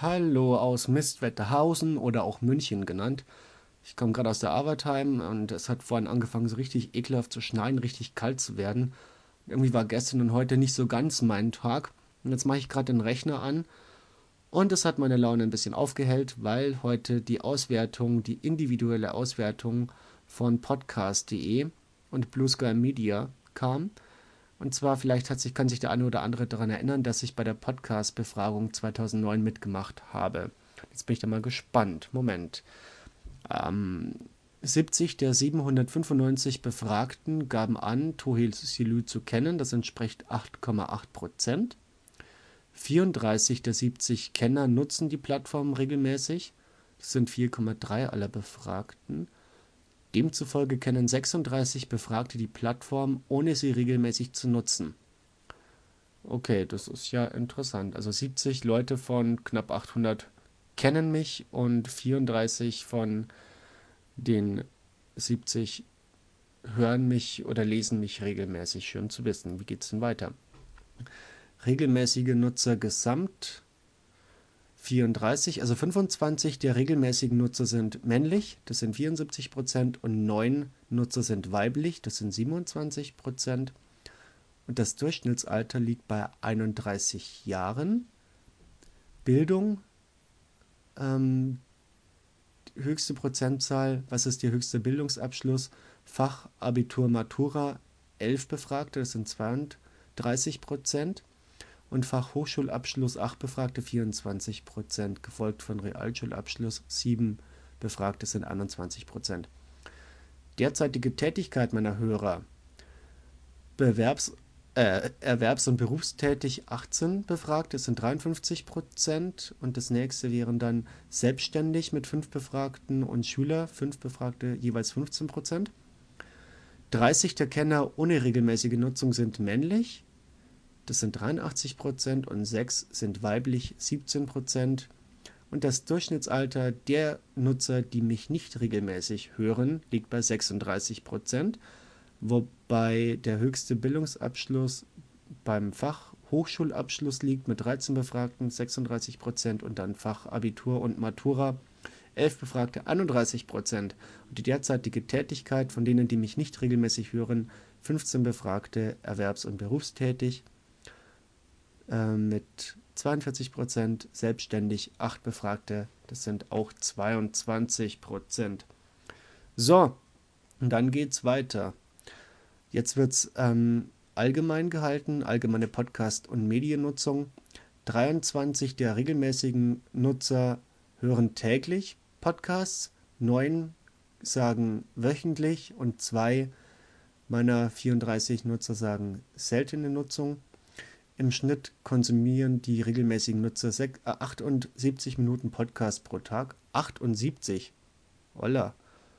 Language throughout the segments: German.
Hallo aus Mistwetterhausen oder auch München genannt. Ich komme gerade aus der Arbeit heim und es hat vorhin angefangen, so richtig ekelhaft zu schneien, richtig kalt zu werden. Irgendwie war gestern und heute nicht so ganz mein Tag. Und jetzt mache ich gerade den Rechner an und es hat meine Laune ein bisschen aufgehellt, weil heute die Auswertung, die individuelle Auswertung von podcast.de und Blue Sky Media kam. Und zwar, kann sich der eine oder andere daran erinnern, dass ich bei der Podcast-Befragung 2009 mitgemacht habe. Jetzt bin ich da mal gespannt. Moment. Ähm, 70 der 795 Befragten gaben an, Tohil Silü zu kennen. Das entspricht 8,8%. 34 der 70 Kenner nutzen die Plattform regelmäßig. Das sind 4,3 aller Befragten. Demzufolge kennen 36 Befragte die Plattform, ohne sie regelmäßig zu nutzen. Okay, das ist ja interessant. Also 70 Leute von knapp 800 kennen mich und 34 von den 70 hören mich oder lesen mich regelmäßig. Schön zu wissen. Wie geht's denn weiter? Regelmäßige Nutzer gesamt 34, also 25 der regelmäßigen Nutzer sind männlich, das sind 74%, und 9 Nutzer sind weiblich, das sind 27%. Und das Durchschnittsalter liegt bei 31 Jahren. Bildung, höchste Prozentzahl, was ist Ihr höchster Bildungsabschluss? Fach, Abitur, Matura, 11 Befragte, das sind 32%. Und Fachhochschulabschluss 8 Befragte, 24%, gefolgt von Realschulabschluss 7 Befragte, sind 21%. Derzeitige Tätigkeit meiner Hörer: erwerbs- und berufstätig 18 Befragte, das sind 53%. Und das nächste wären dann selbstständig mit 5 Befragten und Schüler, 5 Befragte, jeweils 15%. 30 der Kenner ohne regelmäßige Nutzung sind männlich, das sind 83%, und 6 sind weiblich, 17%. Und das Durchschnittsalter der Nutzer, die mich nicht regelmäßig hören, liegt bei 36%, wobei der höchste Bildungsabschluss beim Fachhochschulabschluss liegt mit 13 Befragten, 36%, und dann Fachabitur und Matura, 11 Befragte, 31%. Und die derzeitige Tätigkeit von denen, die mich nicht regelmäßig hören: 15 Befragte, erwerbs- und berufstätig, mit 42%, selbstständig 8 Befragte, das sind auch 22%. So, und dann geht's weiter. Jetzt wird's allgemein gehalten, allgemeine Podcast- und Mediennutzung. 23 der regelmäßigen Nutzer hören täglich Podcasts, 9 sagen wöchentlich und 2 meiner 34 Nutzer sagen seltene Nutzung. Im Schnitt konsumieren die regelmäßigen Nutzer 78 Minuten Podcast pro Tag. 78. Holla.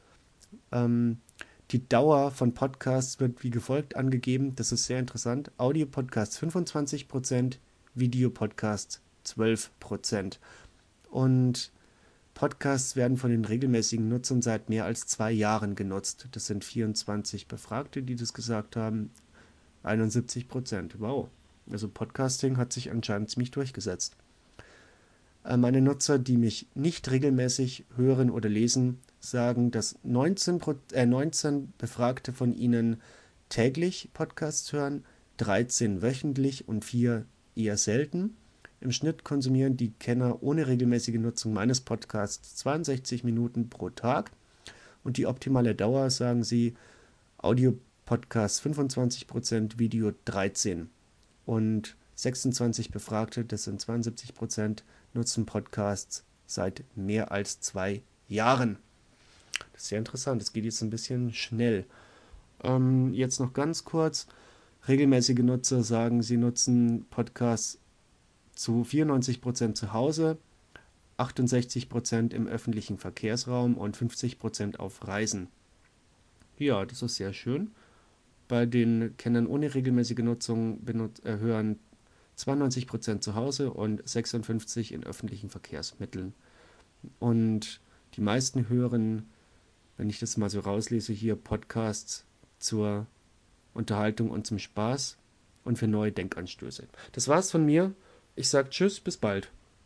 Die Dauer von Podcasts wird wie gefolgt angegeben. Das ist sehr interessant. Audio-Podcasts 25%, Videopodcasts 12%. Und Podcasts werden von den regelmäßigen Nutzern seit mehr als 2 Jahren genutzt. Das sind 24 Befragte, die das gesagt haben. 71%. Wow. Also Podcasting hat sich anscheinend ziemlich durchgesetzt. Meine Nutzer, die mich nicht regelmäßig hören oder lesen, sagen, dass 19 Befragte von ihnen täglich Podcasts hören, 13 wöchentlich und 4 eher selten. Im Schnitt konsumieren die Kenner ohne regelmäßige Nutzung meines Podcasts 62 Minuten pro Tag. Und die optimale Dauer, sagen sie: Audio-Podcasts 25%, Video 13%. Und 26 Befragte, das sind 72%, nutzen Podcasts seit mehr als 2 Jahren. Das ist sehr interessant, das geht jetzt ein bisschen schnell. Jetzt noch ganz kurz: Regelmäßige Nutzer sagen, sie nutzen Podcasts zu 94% zu Hause, 68% im öffentlichen Verkehrsraum und 50% auf Reisen. Ja, das ist sehr schön. Bei den Kennern ohne regelmäßige Nutzung hören 92% zu Hause und 56% in öffentlichen Verkehrsmitteln. Und die meisten hören, wenn ich das mal so rauslese hier, Podcasts zur Unterhaltung und zum Spaß und für neue Denkanstöße. Das war's von mir. Ich sage Tschüss, bis bald.